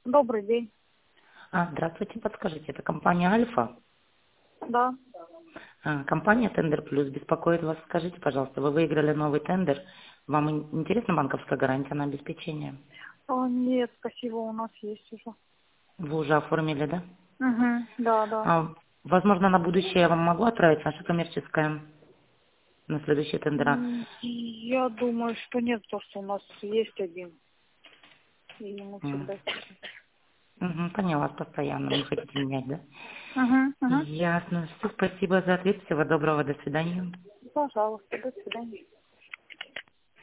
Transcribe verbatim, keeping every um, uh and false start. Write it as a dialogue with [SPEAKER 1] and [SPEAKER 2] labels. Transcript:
[SPEAKER 1] Добрый день.
[SPEAKER 2] А, здравствуйте, подскажите, это компания Альфа?
[SPEAKER 1] Да.
[SPEAKER 2] А, компания Тендер Плюс беспокоит вас. Скажите, пожалуйста, вы выиграли новый тендер. Вам ин- интересна банковская гарантия на обеспечение?
[SPEAKER 1] А, нет, спасибо, у нас есть уже.
[SPEAKER 2] Вы уже оформили, да?
[SPEAKER 1] Угу. Да, да.
[SPEAKER 2] А, возможно, на будущее я вам могу отправить наше коммерческое на следующие тендера.
[SPEAKER 1] М, Я думаю, что нет, потому что у нас есть один. И мы
[SPEAKER 2] М.
[SPEAKER 1] всегда...
[SPEAKER 2] Мгм, поняла, постоянно не хотите менять, да?
[SPEAKER 1] Угу, угу.
[SPEAKER 2] Ясно. Все, спасибо за ответ. Всего доброго. До свидания.
[SPEAKER 1] Пожалуйста, до свидания.